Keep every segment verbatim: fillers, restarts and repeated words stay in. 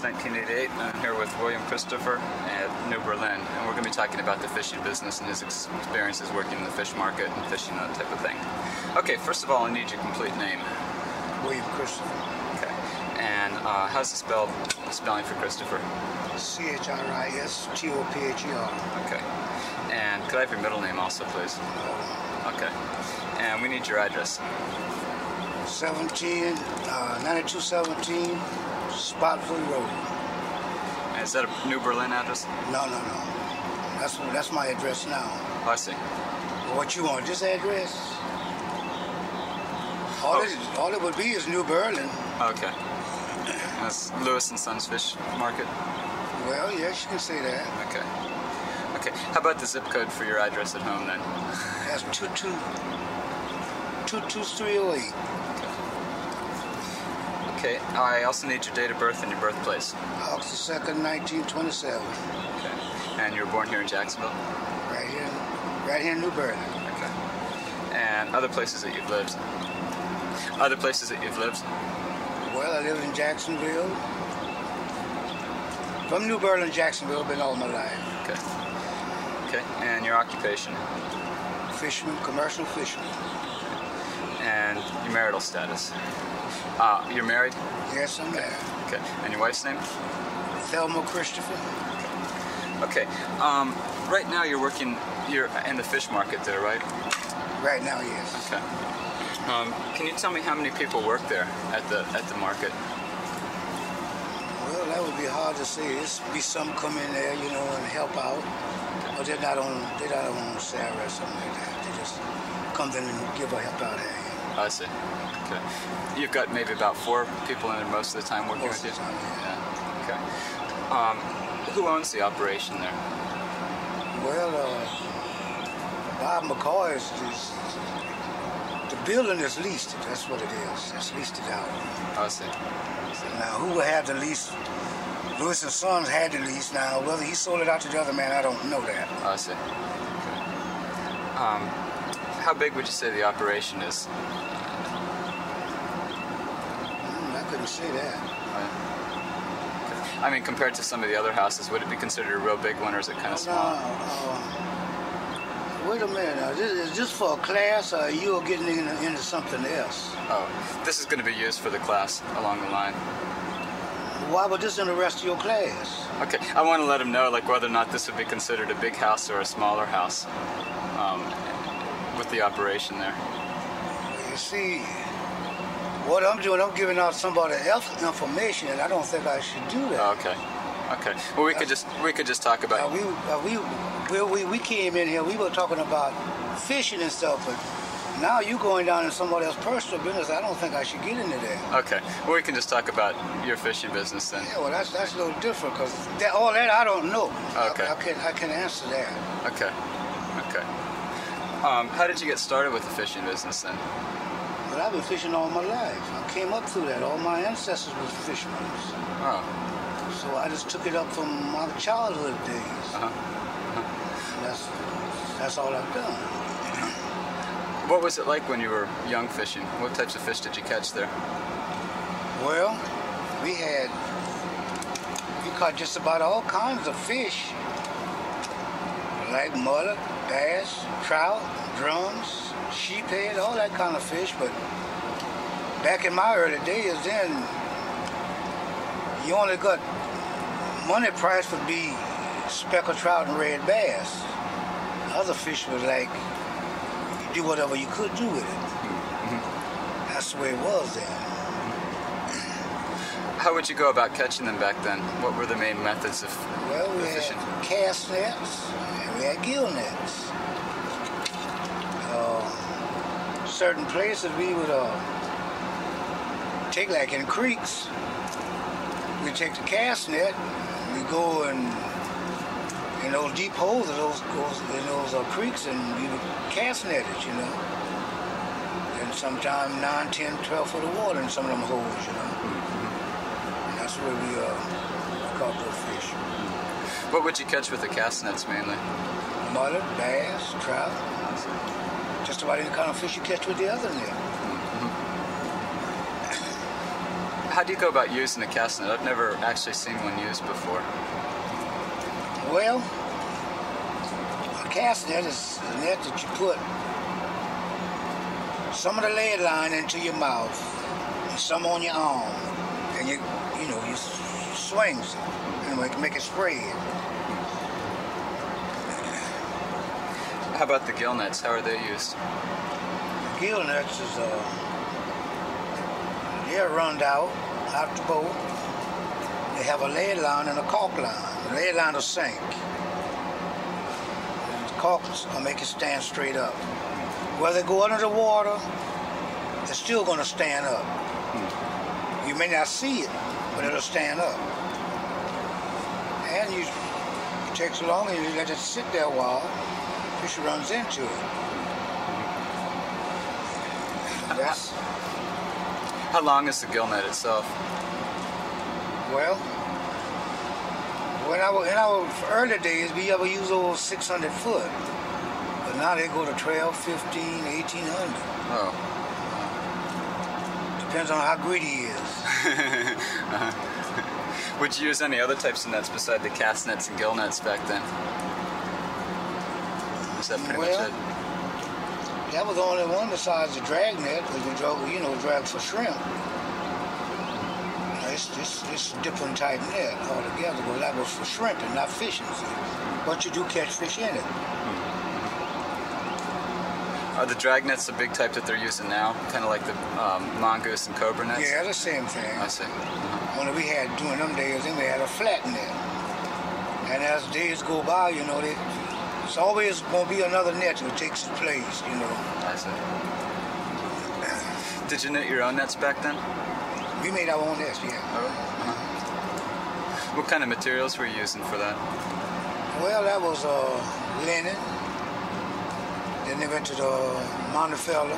nineteen eighty-eight. I'm here with William Christopher at New Berlin, and we're going to be talking about the fishing business and his experiences working in the fish market and fishing, that type of thing. Okay, first of all, I need your complete name. William Christopher. Okay, and uh, how's the spell, spelling for Christopher? C H R I S T O P H E R. Okay, and could I have your middle name also, please? Okay, and we need your address. seventeen, uh, ninety-two seventeen, Spotswood Road. And is that a New Berlin address? No, no, no. That's that's my address now. Oh, I see. What you want, this address? All, Oh. it, all it would be is New Berlin. Okay. That's Lewis and Sons Fish Market? Well, yes, you can say that. Okay. Okay, how about the zip code for your address at home then? That's two two two two three oh eight. Okay, I also need your date of birth and your birthplace. August the second, nineteen twenty-seven. Okay. And you were born here in Jacksonville? Right here, right here in New Berlin. Okay. And other places that you've lived? Other places that you've lived? Well, I lived in Jacksonville. From New Berlin, Jacksonville, been all my life. Okay. Okay, and your occupation? Fisherman, commercial fisherman. And your marital status? Uh, you're married? Yes, I'm married. Okay, and your wife's name? Thelma Christopher. Okay, um, right now you're working, you're in the fish market there, right? Right now, yes. Okay. Um, can you tell me how many people work there at the at the market? Well, that would be hard to say. There's be some come in there, you know, and help out. But they're not on, they're not on salary or something like that. They just come in and give a help out there. I see. Okay. You've got maybe about four people in there most of the time working Most with you? of the time, Yeah. Okay. Um, who owns the operation there? Well, uh, Bob McCoy is, is, the building is leased. That's what it is. It's leased it out. I see. I see. Now, who had the lease? Lewis and Sons had the lease. Now, whether he sold it out to the other man, I don't know that. I see. Okay. Um, how big would you say the operation is? Mm, I couldn't say that. I mean, compared to some of the other houses, would it be considered a real big one, or is it kind of small? No, uh, wait a minute. Now, this is this for a class, or you're getting into, into something else? Oh, this is going to be used for the class along the line. Why would this interest your class? Okay, I want to let them know, like, whether or not this would be considered a big house or a smaller house um, with the operation there. You see, what I'm doing, I'm giving out somebody else information, and I don't think I should do that. Oh, okay. Okay. Well, we could just we could just talk about. Uh, we, uh, we, we, we, we came in here, we were talking about fishing and stuff, but now you going down in somebody else's personal business, I don't think I should get into that. Okay. Well, we can just talk about your fishing business then. Yeah, well, that's that's a little different, because that, all that I don't know. Okay. I, I, can, I can answer that. Okay. Okay. Um, how did you get started with the fishing business then? But I've been fishing all my life. I came up through that. All my ancestors were fishermen. Oh. So I just took it up from my childhood days. Uh-huh. Uh-huh. That's, that's all I've done. What was it like when you were young fishing? What types of fish did you catch there? Well, we had, we caught just about all kinds of fish, like mullet, bass, trout, drums, sheephead, all that kind of fish. But back in my early days, then you only got money price would be speckled trout and red bass. Other fish was like, do whatever you could do with it. Mm-hmm. That's the way it was then. How would you go about catching them back then? What were the main methods of Well, we of fishing? had cast nets and we had gill nets. Uh, certain places we would uh, take, like in creeks, we take the cast net, we go and in those deep holes of those, those in those uh, creeks, and we would cast net it, you know. And sometimes nine, ten, twelve foot of water in some of them holes, you know. And that's where we uh, caught those fish. What would you catch with the cast nets mainly? Mullet, bass, trout. Just about any kind of fish you catch with the other net. how do you go about using a cast net? I've never actually seen one used before. Well, a cast net is a net that you put some of the lead line into your mouth and some on your arm, and you you know you swings it and make, make it spread. How about the gill nets? How are they used? Gill nets is uh they're run out out the boat. They have a lead line and a caulk line. The lead line will sink. And the caulks will make it stand straight up. Whether they go under the water, it's still going to stand up. Hmm. You may not see it, but it'll stand up. And you, it takes so long and you let it sit there a while, fish runs into it. That's, How long is the gill net itself? well, when I was in our early days, we ever used over six hundred foot. But now they go to twelve, fifteen, eighteen hundred. Oh. Depends on how greedy he is. uh-huh. Would you use any other types of nets beside the cast nets and gill nets back then? Is that pretty Well, much it? That was the only one besides the drag net, because we drove, you know, drag for shrimp. It's, it's, it's a different type net altogether, but that was for shrimping, not fishing. But you do catch fish in it. Are the drag nets the big type that they're using now? Kind of like the um, mongoose and cobra nets? Yeah, the same thing. I see. Uh-huh. When we had, during them days, then we had a flat net. And as days go by, you know, they, it's always going to be another net that takes its place, you know. I see. Did you knit your own nets back then? We made our own nets, yeah. Oh. Uh-huh. What kind of materials were you using for that? Well, that was uh, linen. Then they went to the Montefello.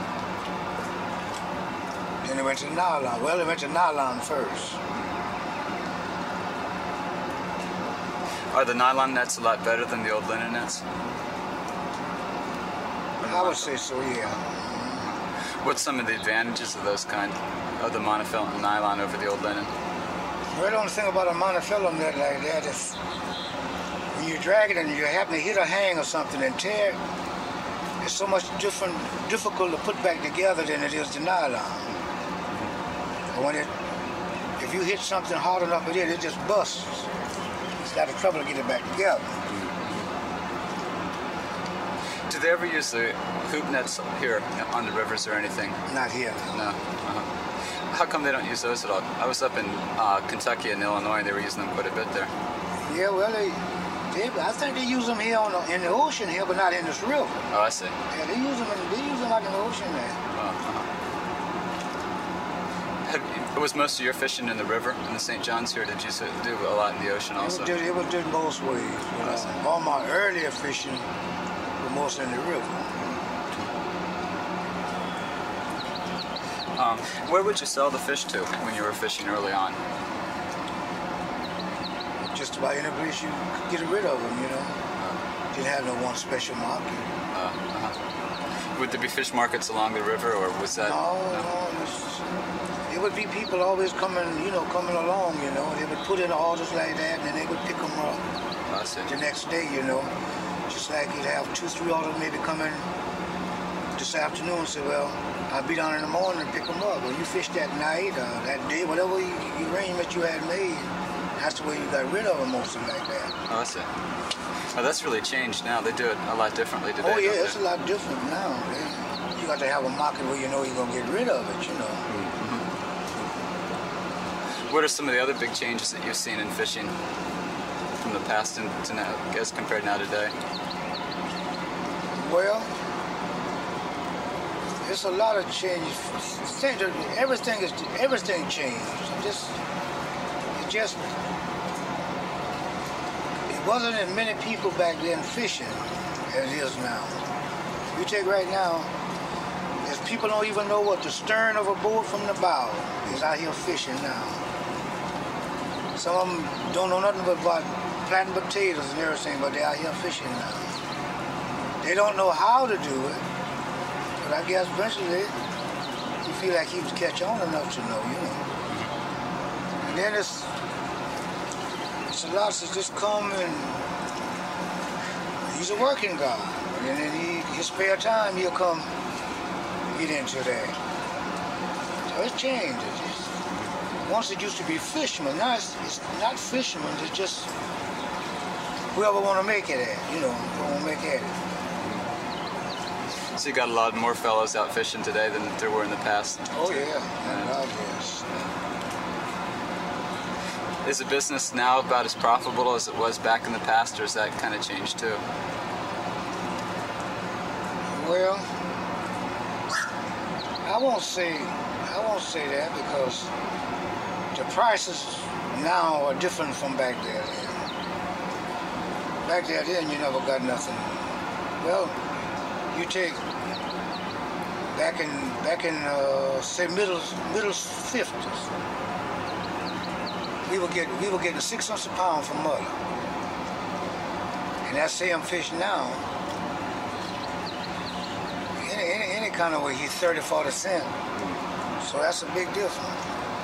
Then they went to the nylon. Well, they went to nylon first. Are the nylon nets a lot better than the old linen nets? I would say so, yeah. What's some of the advantages of those kind, of the Montefello and nylon over the old linen? Well, the only thing about a Montefello net like that is when you drag it and you happen to hit a hang or something and tear, it's so much different, difficult to put back together than it is the nylon. But when it, if you hit something hard enough with it, it just busts. It's a lot of trouble to get it back together. Do they ever use the hoop nets here on the rivers or anything? Not here. No. Uh-huh. How come they don't use those at all? I was up in uh, Kentucky and Illinois, and they were using them quite a bit there. Yeah, well, they, they I think they use them here on the, in the ocean here, but not in this river. Oh, I see. Yeah, they use them. In, they use them out in the ocean there. Oh, uh-huh. Have you, was most of your fishing in the river in the Saint Johns here? Did you do a lot in the ocean also? It was, it was done both ways. You know. All my earlier fishing was mostly in the river. Um, where would you sell the fish to when you were fishing early on? Just about any place you could get rid of them, you know. Didn't have no one special market. Uh, uh-huh. Would there be fish markets along the river, or was that? No, no. no it would be people always coming, you know, coming along, you know. They would put in orders like that, and then they would pick them up Oh, I see. the next day, you know. Just like you'd have two, three orders maybe coming this afternoon and say, well, I'll be down in the morning and pick them up. Well, you fished that night, or that day, whatever you, you arrangement you had made, that's the way you got rid of them, mostly like that. Oh, I see. Oh, that's really changed now. They do it a lot differently today. Oh, yeah, don't it's they? a lot different now. They, you got to have a market where you know you're going to get rid of it, you know. Mm-hmm. What are some of the other big changes that you've seen in fishing from the past and to now, as compared now today? Well, it's a lot of change. Everything is everything changed. Just it just it wasn't as many people back then fishing as it is now. You take right now, as people don't even know what the stern of a boat from the bow is out here fishing now. Some of them don't know nothing but about planting potatoes and everything, but they're out here fishing now. They don't know how to do it, but I guess eventually you feel like you catch on enough to know, you know. And then it's, it's a lot to just come and he's a working guy. And then he, his spare time, he'll come get into that. So it's changed. It's just, once it used to be fishermen, now it's, it's not fishermen, it's just whoever want to make it at, you know, whoever want to make at it. So you got a lot more fellows out fishing today than there were in the past? Oh yeah, yeah. God, yes. Is the business now about as profitable as it was back in the past, or has that kind of changed too? Well, I won't say I won't say that because the prices now are different from back there. Back there then you never got nothing. Well, you take back in back in uh, say middle middle fifties, we were getting we were getting six cents a pound for mother, and that same fish now, any any, any kind of way, he's thirty, forty cents. So that's a big difference.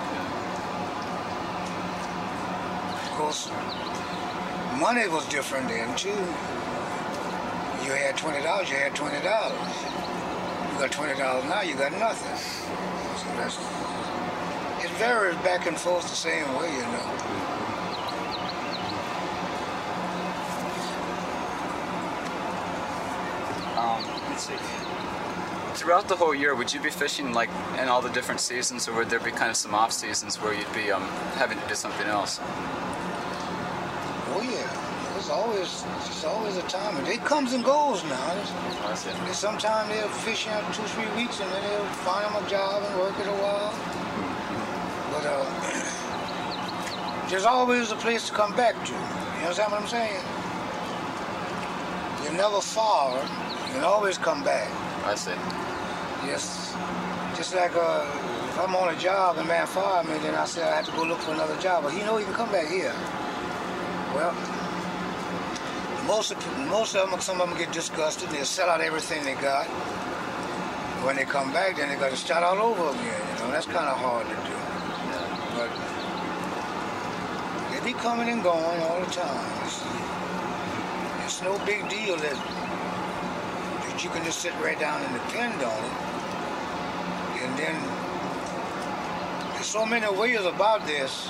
Of course, money was different then too. You had twenty dollars, you had twenty dollars. You got twenty dollars now, you got nothing. So that's, it varies back and forth the same way, you know. Um, let's see. Throughout the whole year, would you be fishing like in all the different seasons, or would there be kind of some off seasons where you'd be um, having to do something else? Oh yeah. There's always, there's always a time. And it comes and goes now. There's, sometimes they'll fish out two, three weeks and then they'll find them a job and work it a while. But uh, there's always a place to come back to. You understand what I'm saying? You're never far. You can always come back. I see. Yes. Just like uh, if I'm on a job and man fired me, then I say I have to go look for another job. But you know he can come back here. Well, Most of, most of them, some of them get disgusted. They'll sell out everything they got. When they come back, then they got to start all over again. You know, that's kind of hard to do. But they be coming and going all the time. It's, it's no big deal that, that you can just sit right down and depend on it. And then there's so many ways about this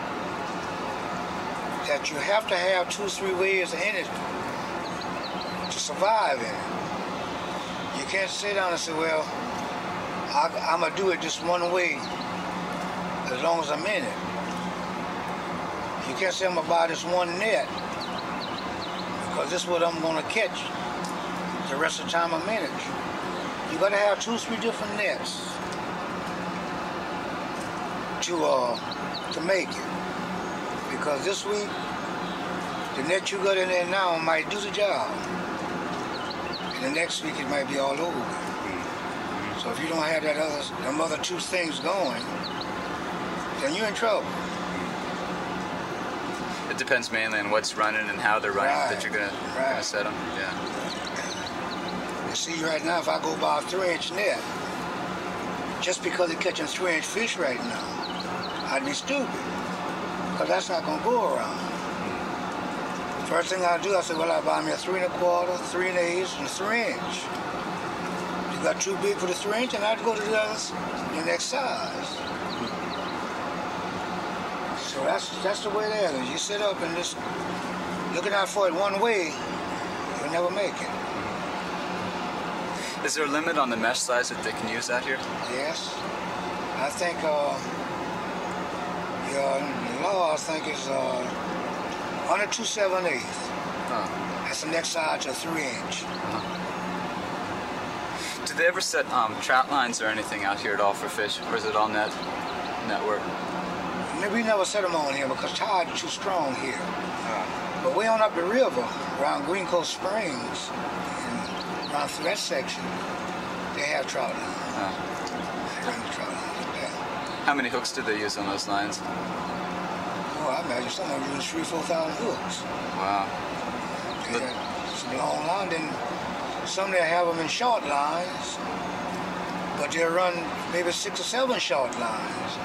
that you have to have two, three ways in it to survive in it. You can't sit down and say, well, I, I'm going to do it just one way as long as I'm in it. You can't say I'm going to buy this one net because this is what I'm going to catch the rest of the time I'm in it. You got to have two, three different nets to, uh, to make it. Because this week, the net you got in there now might do the job. And the next week it might be all over with. So if you don't have that other, them other two things going, then you're in trouble. It depends mainly on what's running and how they're running right. that you're gonna, right. gonna set them. Yeah. You see, right now, if I go buy a three-inch net, just because they're catching three-inch fish right now, I'd be stupid. Because that's not going to go around. First thing I do, I say, well, I buy me a three and a quarter, three and eighths, and a three inch. You got too big for the three inch, and I'd go to the other, the next size. So that's that's the way it is. You sit up and just looking out for it one way, you'll never make it. Is there a limit on the mesh size that they can use out here? Yes. I think uh, your law, I think, is uh, under two seven eighths. Huh. That's the next size to a three inch. Uh-huh. Do they ever set um, trout lines or anything out here at all for fish, or is it all net network? We never set them on here because tide is too strong here. Uh, but way on up the river, around Green Coast Springs, and around through that section, they have trout lines. Uh. They run the trout lines like that. How many hooks do they use on those lines? Oh, I imagine some of them use three, four thousand hooks. Wow. They got some long line, then some they have them in short lines, but they run maybe six or seven short lines.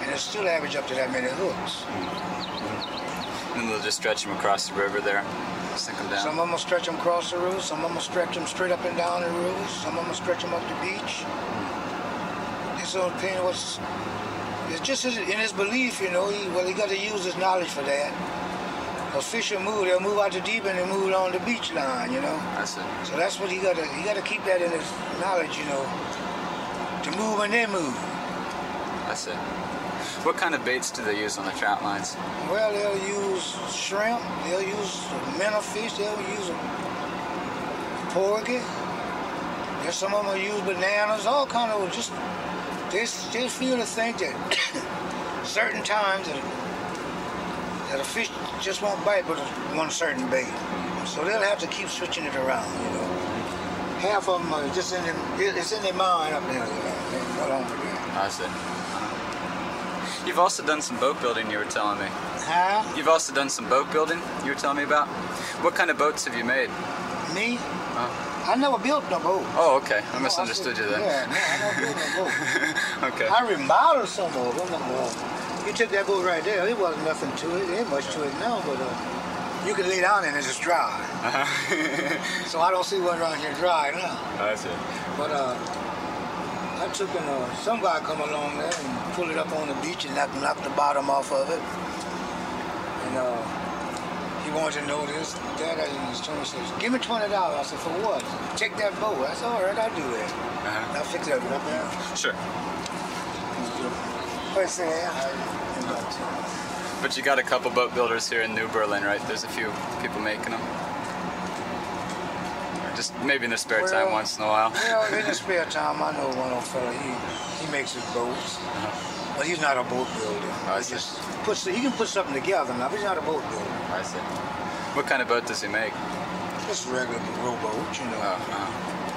and it still average up to that many hooks. Mm-hmm. And they'll just stretch them across the river there, sink them down. Some of them will stretch them across the river, some of them will stretch them straight up and down the river, some of them will stretch them up the beach. Mm-hmm. It's all depending what's, it's just his, in his belief, you know, he, well, he got to use his knowledge for that. Because fish will move, they'll move out the deep end and move on the beach line, you know. That's it. So that's what he got to, he got to keep that in his knowledge, you know, to move when they move. That's it. What kind of baits do they use on the trout lines? Well, they'll use shrimp, they'll use minnow fish, they'll use porgy. There's some of them will use bananas, all kind of just, they still feel to think that certain times that, that a fish just won't bite with one certain bait. So they'll have to keep switching it around, you know. Half of them are just in their, it's in their mind up there, you know. They go on with it. I see. You've also done some boat building, you were telling me. Huh? You've also done some boat building, you were telling me about. What kind of boats have you made? Me? Uh, I never built no boat. Oh, okay. I No, misunderstood I said, you then. Yeah, no, I never built no boat. Okay. I remodeled some of them. Uh, you took that boat right there. There wasn't nothing to it. There ain't much to it now, but uh, you can lay down in it. It's dry. Uh-huh. So I don't see one around here dry now. That's it. But uh, I took in, uh, some guy come along there and pull it up on the beach and knock, knock the bottom off of it. And uh, he wanted to know this, that, and he told me, he says, give me twenty dollars. I said, for what? Take that boat. I said, all right, I'll do that. Uh-huh. I'll fix it up there. Sure. What's that? But you got a couple boat builders here in New Berlin, right? There's a few people making them. Or just maybe in their spare Well, time once in a while. Well, in his spare time, I know one old fella, he, he makes his boats. Uh-huh. But he's not a boat builder. Oh, I He see. just puts, he can put something together now, but he's not a boat builder. I see. What kind of boat does he make? Just a regular rowboat, you know. Oh, uh-huh.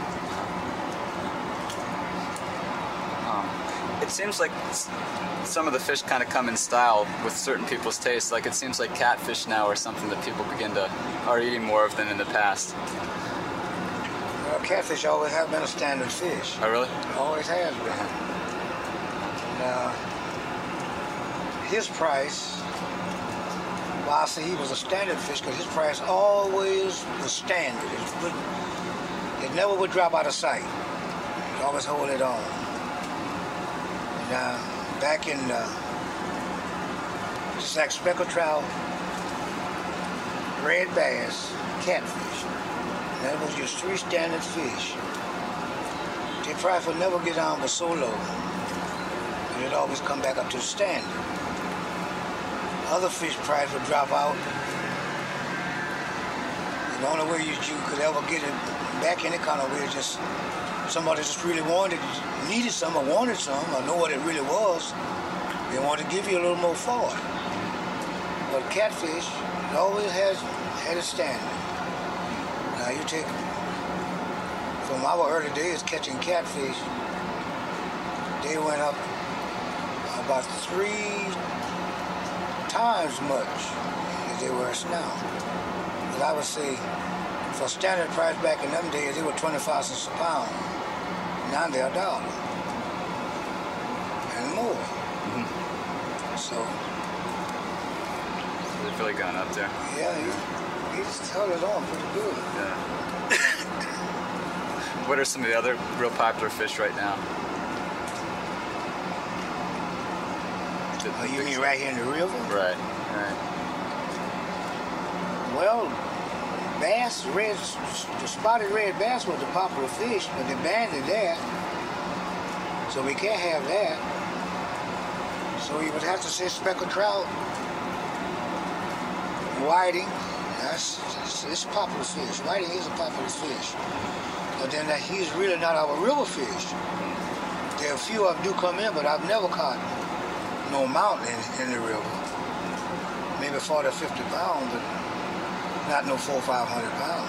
Um, it seems like s- some of the fish kind of come in style with certain people's tastes. Like it seems like catfish now are something that people begin to are eating more of than in the past. Well, catfish always have been a standard fish. Oh, really? Always has been. Now, his price, well, I say he was a standard fish because his price always was standard. It, would, it never would drop out of sight. It always hold it on. Now, back in, uh, just like speckled trout, red bass, catfish. That was your three standard fish. Their price would never get down but so low. And it'd always come back up to the standard. Other fish price would drop out. And the only way you, you could ever get it back any kind of way is just somebody just really wanted, needed some or wanted some or know what it really was. They wanted to give you a little more for it. But catfish, it always has had a standard. Now you take, from our early days catching catfish, they went up about three times much as they were now. But I would say, for standard price back in them days, they were twenty-five cents a pound. Now they're a dollar and more. Mm-hmm. So They've really gone up there. yeah, he, he just held it on pretty good. Yeah. What are some of the other real popular fish right now? Oh, you mean right here in the river? Right, right. Well, bass, red, the spotted red bass was the popular fish, but they banned it there. So we can't have that. So you would have to say speckled trout, whiting. That's it's, it's a popular fish. Whiting is a popular fish. But then that, he's really not our river fish. There are a few of them do come in, but I've never caught no mountain in, in the river. Maybe forty or fifty pounds, but not no four or five hundred pounds.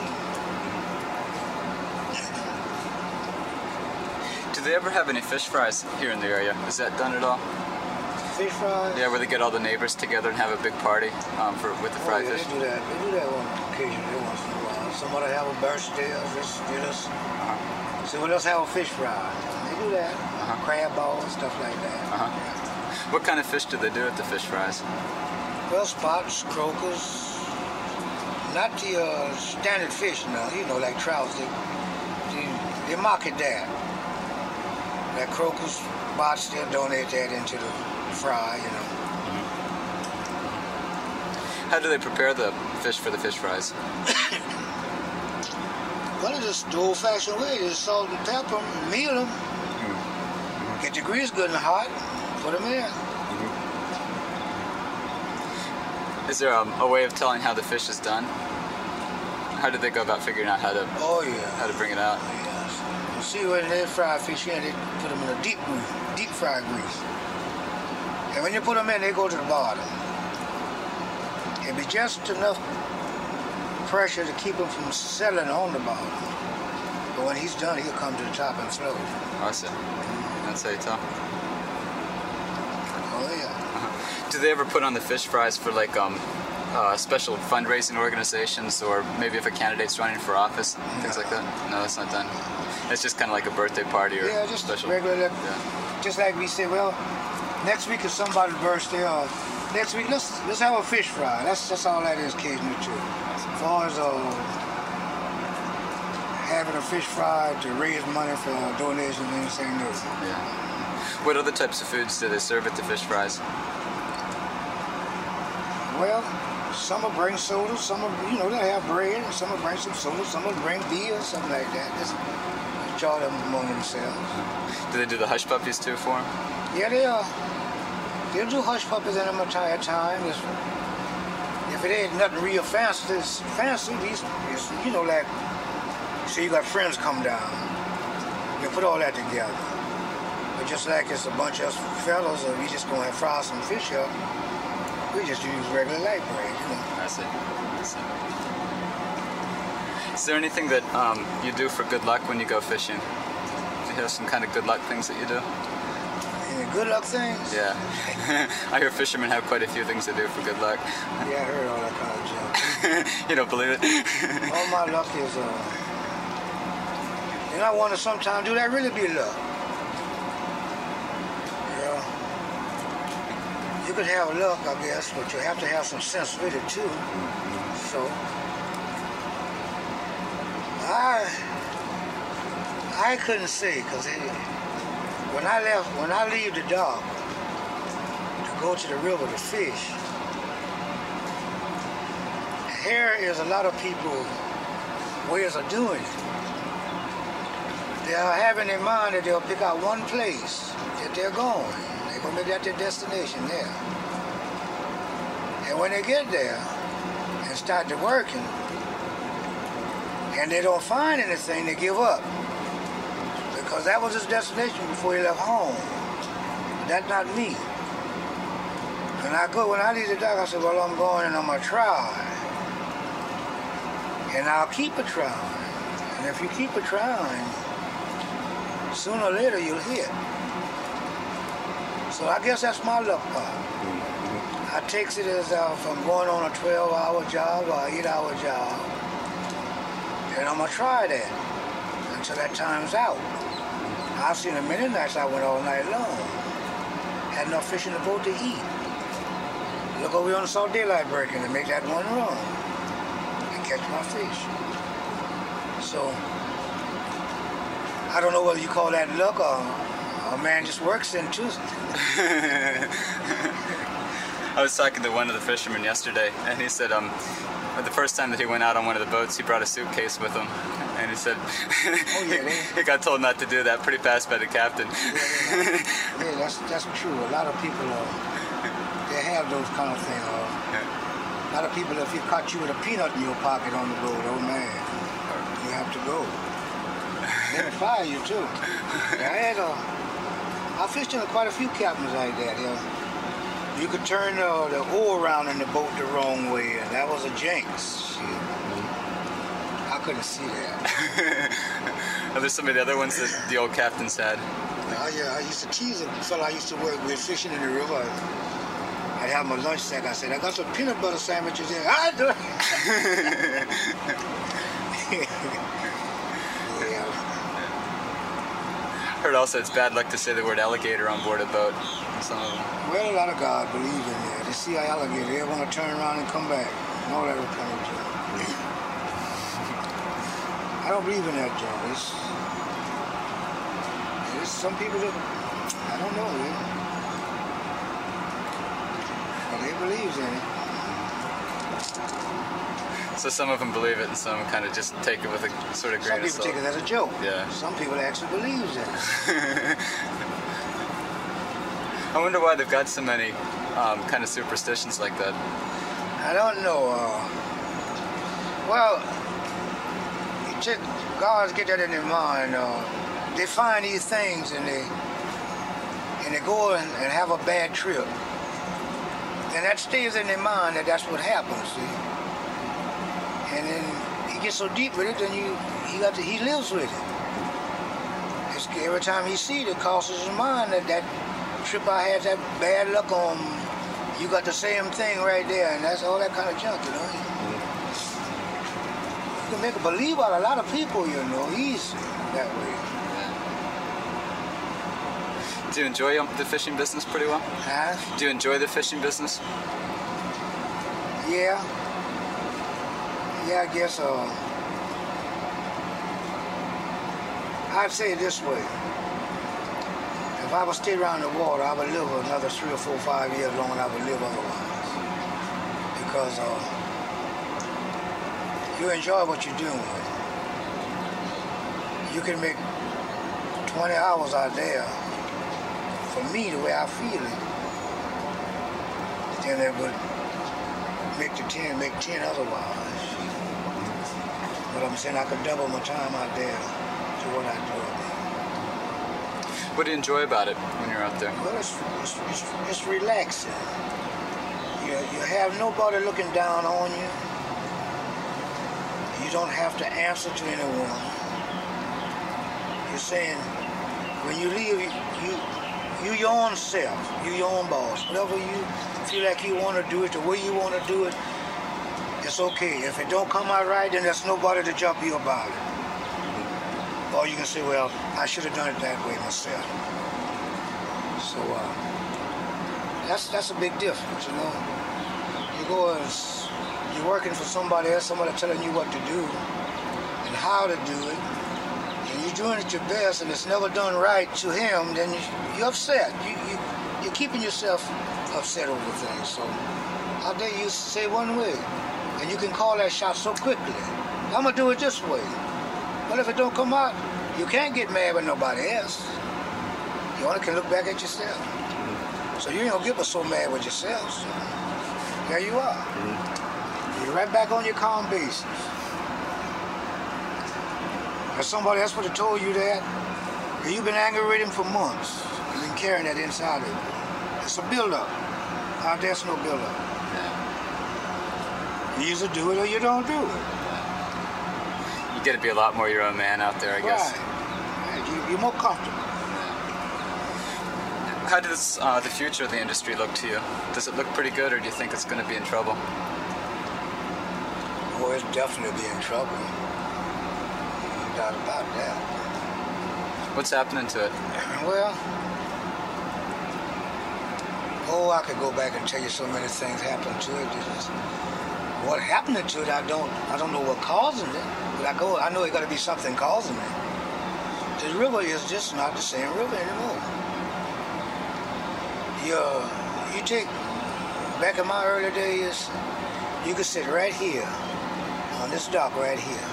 Do they ever have any fish fries here in the area? Is that done at all? Fish fries? Yeah, where they get all the neighbors together and have a big party um, for with the Oh, fried yeah, fish. they do that. They do that on occasion, every once in a while. Somebody have a birthday, or just get us. Uh-huh. Someone else have a fish fry. They do that. Uh-huh. Crab balls, stuff like that. Uh-huh. What kind of fish do they do at the fish fries? Well, spots, croakers, not the uh, standard fish now, you know, like trouts. They, they, they market that. That croakers, spots, they'll donate that into the fry, you know. How do they prepare the fish for the fish fries? Well, it's just the old-fashioned way. Just salt and pepper them, meal them. Mm-hmm. Get the grease good and hot, put them in. Mm-hmm. Is there um, a way of telling how the fish is done? How did they go about figuring out how to oh yeah how to bring it out? Yes. You see when they fry fish in, they put them in a deep grease, deep fried grease. And when you put them in, they go to the bottom. It'll be just enough pressure to keep them from settling on the bottom. But when he's done, he'll come to the top and float. I see. That's how you tell. Oh yeah. Uh-huh. Do they ever put on the fish fries for like um uh, special fundraising organizations, or maybe if a candidate's running for office, things no. like that? No, that's not done. It's just kind of like a birthday party or yeah, just special. regular. Yeah. Just like we say, well, next week is somebody's birthday, or next week let's let's have a fish fry. That's that's all that is occasionally too. As far as uh, having a fish fry to raise money for donations and anything new. Yeah. What other types of foods do they serve at the fish fries? Well, some will bring soda, some will, you know, they'll have bread, and some will bring some soda, some will bring beer, something like that. Just enjoy them among themselves. Do they do the hush puppies too for them? Yeah, they are. They'll do hush puppies in them entire time. It's, if it ain't nothing real fancy, it's fancy. These, it's, you know, like, say you got friends come down, you put all that together. But just like it's a bunch of us fellows, or we just gonna fry some fish up, we just use regular light bread, you know. I see. I see. Is there anything that um, you do for good luck when you go fishing? Do you have some kind of good luck things that you do? Any good luck things? Yeah. I hear fishermen have quite a few things to do for good luck. Yeah, I heard all that kind of junk. You don't believe it? All my luck is, uh, and I wonder sometimes, do that really be luck? Yeah. You could have luck, I guess, but you have to have some sense with it too. So, I, I couldn't say, because when I left, when I leave the dock to go to the river to fish, here is a lot of people ways of doing it. They are having in mind that they'll pick out one place that they're going. They're going to make that their destination there. And when they get there and start to working, and they don't find anything, they give up. Because that was his destination before he left home. That's not me. When I go, when I leave the dock, I said, well, I'm going and I'm going to try. And I'll keep a trying. And if you keep a trying, sooner or later you'll hit. So I guess that's my luck part. I takes it as uh, if I'm going on a twelve hour job or an eight hour job. And I'm going to try that until that time's out. I've seen many nights I went all night long. Had enough fish in the boat to eat. Look over here on the saw daylight breaking and make that one run. Catch my fish. So I don't know whether you call that luck or a man just works into it. I was talking to one of the fishermen yesterday, and he said um, the first time that he went out on one of the boats, he brought a suitcase with him, and he said oh, yeah, they, he got told not to do that pretty fast by the captain. Yeah, yeah, yeah, that's that's true. A lot of people uh, they have those kind of things. Uh, Yeah. A lot of people, if you caught you with a peanut in your pocket on the boat, oh man, you have to go. They can fire you too. I had a, I fished in quite a few captains like that. You know. You could turn uh, the oar around in the boat the wrong way, and that was a jinx. Shit. I couldn't see that. Are there some of the other ones that the old captains had? Uh, yeah, I used to tease a fellow I used to work with fishing in the river. I'd have my lunch sack. I said, I got some peanut butter sandwiches in. I do it. Yeah. heard also it's bad luck to say the word alligator on board a boat. Some of them. Well, a lot of guys believe in that. They see an alligator, they want to turn around and come back. And all that kind of junk. I don't believe in that junk. It's, it's some people that, I don't know, man. But they believe in it. So some of them believe it and some kind of just take it with a sort of grain of Some salt. people take it as a joke. Yeah. Some people actually believe in it. I wonder why they've got so many um, kind of superstitions like that. I don't know. Uh, well, you just, guys get that in their mind. Uh, they find these things and they and they go and, and have a bad trip. And that stays in their mind that that's what happens, see. And then he gets so deep with it, then you he got to, he lives with it. It's, every time he sees it, it crosses his mind that that trip I had, that bad luck on, you got the same thing right there, and that's all that kind of junk, you know. You can make a believe out of a lot of people, you know, easy that way. Do you enjoy um, the fishing business pretty well? Huh? Do you enjoy the fishing business? Yeah. Yeah, I guess uh, I'd say it this way. If I would stay around the water, I would live another three or four, five years longer than I would live otherwise. Because uh, you enjoy what you're doing. You can make twenty hours out there, for me, the way I feel it, then it would make the ten, make ten otherwise. But I'm saying I could double my time out there to what I do. What do you enjoy about it when you're out there? Well, it's, it's, it's, it's relaxing. You, you have nobody looking down on you. You don't have to answer to anyone. You're saying, when you leave, you, you, you your own self. You your own boss. Whatever you feel like you want to do it, the way you want to do it, it's okay. If it don't come out right, then there's nobody to jump you about it. Or you can say, well, I should have done it that way myself. So uh, that's that's a big difference, you know. You go and you're working for somebody else, somebody telling you what to do and how to do it, and you're doing it your best, and it's never done right to him. Then you, you're upset. You, you you're keeping yourself upset over things. So how dare you say one way, and you can call that shot so quickly. I'm gonna do it this way. Well, if it don't come out, you can't get mad with nobody else. You only can look back at yourself. So you ain't gonna get so mad with yourself. So there you are. Mm-hmm. You're right back on your calm basis. If somebody else would have told you that, you've been angry with him for months. You've been carrying that inside of you. It's a build-up. Out there's no build-up. You either do it or you don't do it. You get to be a lot more your own man out there, I guess. Right. You, you're more comfortable. How does uh, the future of the industry look to you? Does it look pretty good, or do you think it's going to be in trouble? Oh, it's definitely be in trouble. No doubt about that. What's happening to it? Well, oh, I could go back and tell you so many things happened to it. Just, what happened to it, I don't, I don't know what causing it. But I go, I know it got to be something causing it. The river is just not the same river anymore. You, you take, back in my early days, you could sit right here, on this dock right here.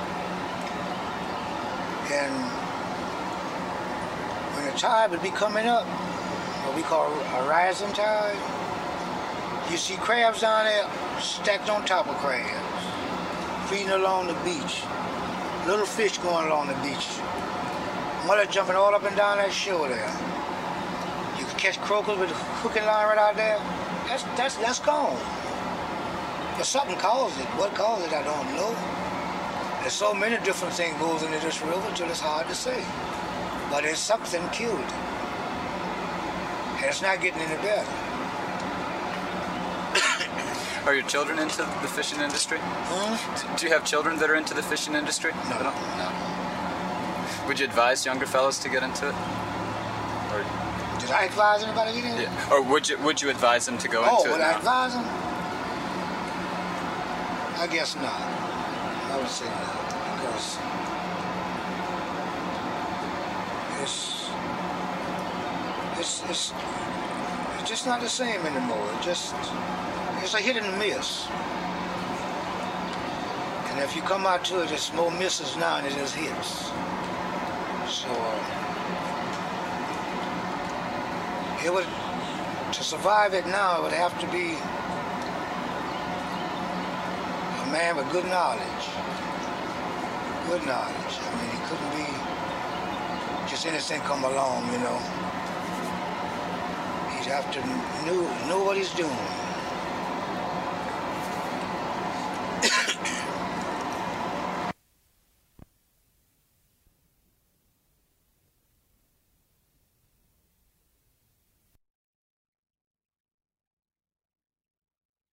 And when the tide would be coming up, what we call a rising tide, you see crabs down there stacked on top of crabs, feeding along the beach. Little fish going along the beach. Mother jumping all up and down that shore there. You can catch croakers with a hooking line right out there. That's that's that's gone. But something caused it. What caused it, I don't know. There's so many different things goes into this river till it's hard to say. But there's something killed it. And it's not getting any better. Are your children into the fishing industry? Hmm? Do you have children that are into the fishing industry? No. No. Would you advise younger fellows to get into it? Or, Did I advise anybody to get into it? yeah. Or would you would you advise them to go Oh, into would it I now? advise them? I guess not. I would say no, because it's it's it's it's just not the same anymore. It just it's a hit and miss. And if you come out to it, it's more misses now than it is hits. So uh, it would to survive it now. It would have to be a man with good knowledge. Good knowledge. I mean, it couldn't be just anything come along, you know. He'd have to know know what he's doing.